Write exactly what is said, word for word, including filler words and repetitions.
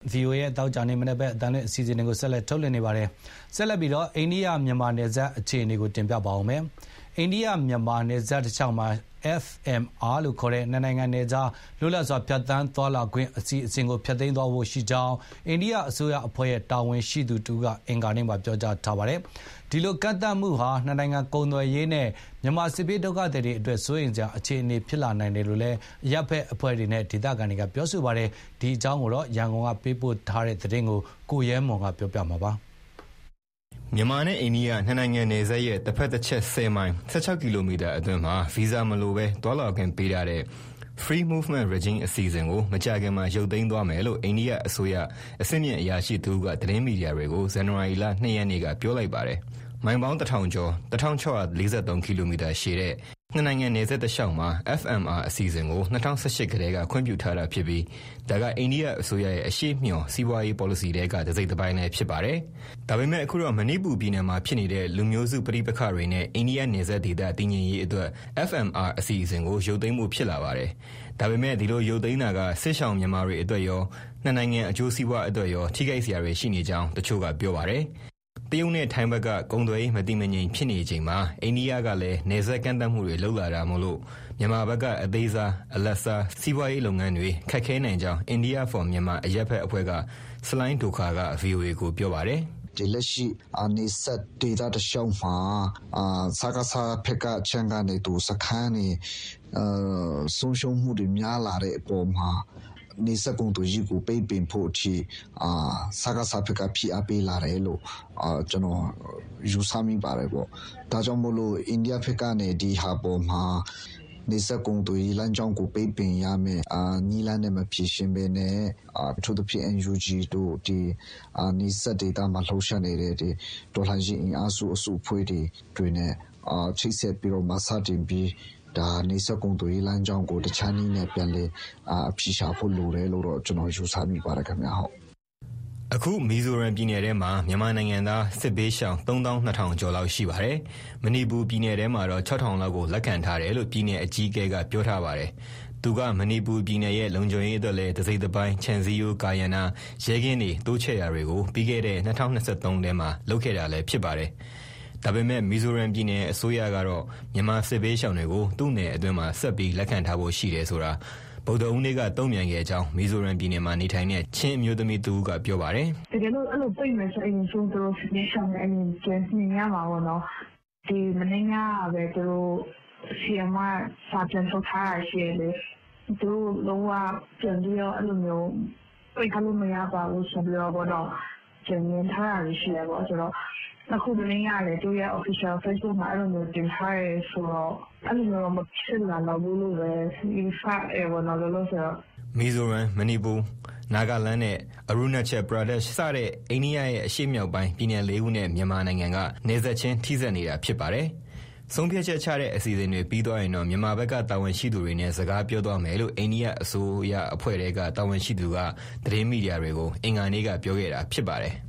ဗီအိုအေရဲ့တောက်ကြနေမနေ့ပဲအတန်းနဲ့အစီအစဉ်တွေကိုဆက်လက်ထုတ်လွှင့်နေပါတယ်ဆက်လက်ပြီးတော့အိန္ဒိယမြန်မာနယ်စပ်အခြေအနေကိုတင်ပြပါအောင်မယ်အိန္ဒိယမြန်မာနယ်စပ်တစ်လျှောက်မှာ F M R လို့ခေါ်တဲ့နှစ်နိုင်ငံနယ်ကြားလွတ်လပ်စွာဖြတ်သန်းသွားလာခွင့်အစီအစဉ်ကိုဖျက်သိမ်းသွားဖို့ရှိကြောင်းအိန္ဒိယအစိုးရအဖွဲ့ရဲ့တာဝန်ရှိသူတူကအင်္ဂါနေ့မှာပြောကြားထားပါတယ်ဒီလိုကန့်သတ်မှုဟာနှစ်နိုင်ငံကုန်သွယ်ရေးနဲ့မြန်မာစစ်ပေးဒုက္ခသည်တွေအတွက်စိုးရိမ်စရာအခြေအနေဖြစ်လာနိုင်တယ်လို့လည်းအရပ်ဖက်အဖွဲ့တွေနဲ့ဒေသခံတွေကပြောဆိုပါတယ်ဒီအကြောင်းကိုတော့ရန်ကုန်ကပေးပို့ထားတဲ့သတင်းကိုကိုရဲမွန်ကပြောပြမှာပါမြန်မာနဲ့အိန္ဒိယနှစ်နိုင်ငံနယ်စပ်ရဲ့တစ်ဖက်တစ်ချက်ဆယ်မိုင်၁၆ကီလိုမီတာအတွင်းမှာဗီဇာမလိုပဲတွာလာခွင့်ပေးထားတဲ့ Free Movement Regime အစီအစဉ်ကိုမကြာခင်မှာရုပ်သိမ်းသွားမယ်လို့အိန္ဒိယအစိုးရအဆင့်မြင့်အရာရှိသူကသတင်းမီဒီယာတွေကိုဇန်နဝါရီလ၂ရက်နေ့ကပြောလိုက်ပါတယ်။မိုင်ပေါင်းတစ်ထောင်ကျော်တစ်ထောင်ခြောက်ရာလေးဆယ်သုံးကီလိုမီတာရှည်တဲ့နှစ်နိုင်ငံနယ်စပ်တစ်လျှောက်မှာ F M R အစီအစဉ်ကို၂၀၁၈ကတည်းကခွင့်ပြုထားတာဖြစ်ပြီးဒါကအိန္ဒိယအစိုးရရဲ့အရှိမျှော်စီးပွားရေး policy တွေကတစ်စိတ်တစ်ပိုင်းလည်းဖြစ်ပါတယ်။ဒါပေမဲ့အခုတော့မဏိပူပြည်နယ်မှာဖြစ်နေတဲ့လူမျိုးစုပဋိပက္ခတွေနဲ့အိန္ဒိယနယ်စပ်ဒေသတည်ငြိမ်ရေးအတွက် F M R အစီအစဉ်ကိုရုပ်သိမ်းမှုဖြစ်လာပါတယ်။ဒါပေမဲ့ဒီလိုရုပ်သိမ်းတာကစစ်ရှောင်မြန်မာတွေအတွက်ရောနှစ်နိုင်ငံအကျိုးစီးပွားအတွက်ရောထိခိုက်စရာတွေရှိနေကြောင်းတချို့ကပြောပါတယ်။တရုတ်နဲ့ထိုင်းဘက်ကကုန်သွယ်ရေးမတည်မငြိမ်ဖြစ်နေချိန်မှာအိန္ဒိယကလည်းနယ်စပ်ကန့်သတ်မှုတွေလုပ်လာတာမို့လို့မြန်မာဘက်ကအသေးစားအလတ်စားစီးပွားရေးလုပ်ငန်းတွေခက်ခဲနိုင်ကြောင်း India for Myanmar အရက်ဖက်အဖွဲ့ကစလိုင်းဒိုခါက ဗီအိုအေကိုပြောပါတယ်ဒီလက်ရှိအနေဆက်ဒေတာတရှောင်းမှာအာစကားစားဖက်ကချန်ကနေသူစခန်းနေအာဆုံးရှုံးမှုတွေများလာတဲ့အပေါ်မှာနေစကုံတူကြီးကိုပိတ်ပင်ဖို့အထိအာစကားစားဖက်ကဖိအားပေးလာတယ်လို့အာကျွန်တော်ယူဆမိပါတယ်ပေါ့ဒါကြောင့်မို့လို့အိန္ဒိယဖက်ကနေဒီဟာပေါ်မှာနေစကုံတူကြီးလမ်းကြောင်းကိုပိတ်ပင်ရမယ်အာနီလန်းနဲ့မဖြစ်ရှင်ပဲနဲ့အာထို့သဖြင့် N U G တို့ဒီအာနေစဒေတာမှာလှုပ်ရှားနေတဲ့ဒီဒေါ်လာကြီးအင်အားစုအစုအဖွဲ့တွေတွင်နဲ့အာချိတ်ဆက်ပြီးတော့မဆတင်ပြီးဒါနေစကုံတူကြီးလမ်းကြောင်းကိုတခြားနည်းနဲ့ပြန်လေအာအဖြေရှာဖို့လိုတယ်လို့တော့ကျွန်တော်ယူဆမိပါတယ်ခင်ဗျာဟုတ်အခုမီဇိုရမ်ပြည်နယ်ထဲမှာမြန်မာနိုင်ငံသားစစ်ဘေးရှောင်သုံးသောင်းနှစ်ထောင်ကျော်လောက်ရှိပါတယ်။မဏိပူပြည်နယ်ထဲမှာတော့ခြောက်ထောင်လောက်ကိုလက်ခံထားတယ်လို့ပြည်နယ်အကြီးအကဲကပြောထားပါတယ်။သူကမဏိပူပြည်နယ်ရဲ့လုံခြုံရေးအတွက်လည်းတစိမ့်တစ်ပိုင်းခြံစည်းရိုးကာယနာရဲကင်းတွေတိုးချဲ့ရာတွေကိုပြီးခဲ့တဲ့၂၀၂၃ထဲမှာလုပ်ခဲ့တာလည်းဖြစ်ပါတယ်။ဒါပေမဲ့မီဇိုရမ်ပြည်နယ်အစိုးရကတော့မြန်မာစစ်ဘေးရှောင်တွေကိုသူ့နယ်အတွင်းမှာဆက်ပြီးလက်ခံထားဖို့ရှိတယ်ဆိုတာဗုဒ္ဓဦးနေ့ကတုံ့ပြန်ခဲ့ကြောင်းမီဇိုရမ်ပြည်နယ်မှာနေထိုင်တဲ့ချင်းအမျိုးသမီးတူကပြောပါတယ်တကယ်လို့အဲ့လိုပြိမယ်ဆိုရင်ဆုံးတော့စစ်ဘေးရှောင်တဲ့အရင်ကျင်းနေရမှာပေါ့နော်ဒီမင်းညာပဲသူတို့ဆီအမစာပြန်ထုတ်ထားရရှိလေသူလုံးဝပြန်ပြီးတော့အဲ့လိုမျိုးပြိခလို့မရပါဘူးဆိုပြီးတော့ပေါ့နော်ကျင်းနေထားရရှိလေပေါ့ဆိုတော့အခုမင်းညာလေသူရဲ့ official Facebook မှာအဲ့လိုမျိုးတင်ထားရဲဆိုတော့အဲ့လိုမျိုးမဖြစ်လာတော့ဘူးလို့ပဲဒီ fact အဲဘောနော်လို့ဆိုတော့မီဇိုရမ်မဏိပူနာဂလန်နဲ့အရူနာချက်ပရာဒက်စတဲ့အိန္ဒိယရဲ့အရှေ့မြောက်ပိုင်းပြည်နယ်လေးခုနဲ့မြန်မာနိုင်ငံကနယ်စပ်ချင်းထိစပ်နေတာဖြစ်ပါတယ်။ဆုံးဖြတ်ချက်ချတဲ့အစီအစဉ်တွေပြီးသွားရင်တော့မြန်မာဘက်ကတာဝန်ရှိသူတွေနဲ့စကားပြောသွားမယ်လို့အိန္ဒိယအစိုးရအဖွဲ့တွေကတာဝန်ရှိသူကသတင်းမီဒီယာတွေကိုအင်္ဂါနေ့ကပြောခဲ့တာဖြစ်ပါတယ်။